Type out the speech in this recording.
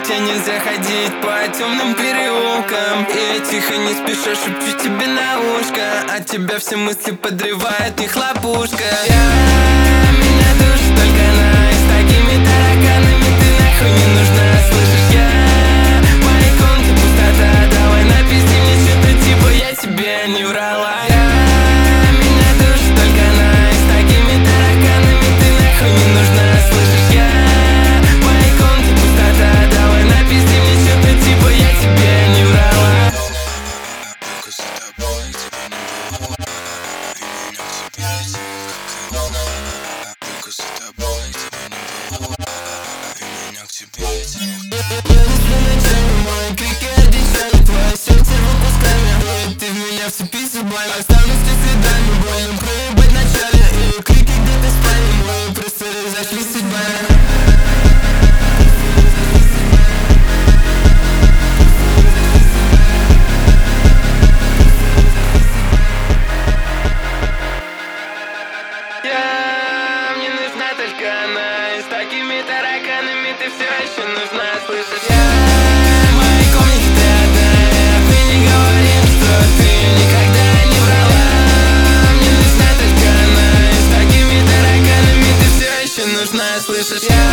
темноте нельзя ходить по темным переулкам. И я тихо не спеша шепчу тебе на ушко, а тебя все мысли подрывает их ловушка. Меня душит только она, и с такими тараканами ты нахуй не нужна. Слышишь, в моей комнате пустота. Давай напиши мне что-то типа я тебе не врала. Меня душит только она, и с такими тараканами ты нахуй не нужна. Слышишь, в моей комнате пустота. Давай напиши мне что-то типа я тебе не врала. Только за тобой тебя не было, и меня к тебе летит как колонна. Только за тобой тебя не было, и меня к тебе летит. Мои крики одичали, твое сердце выпусками. Ты в меня вцепись зубами, оставлю с следами. Больно проебать вначале, и крики где-то спали. Мы просто разошлись судьбами. Мне нужна только она, и с такими тараканами ты все еще нужна. Слышишь, в моей комнате ты одна. Ты не говори, что ты никогда не врала. Мне нужна только она, и с такими тараканами ты все еще нужна. Слышишь,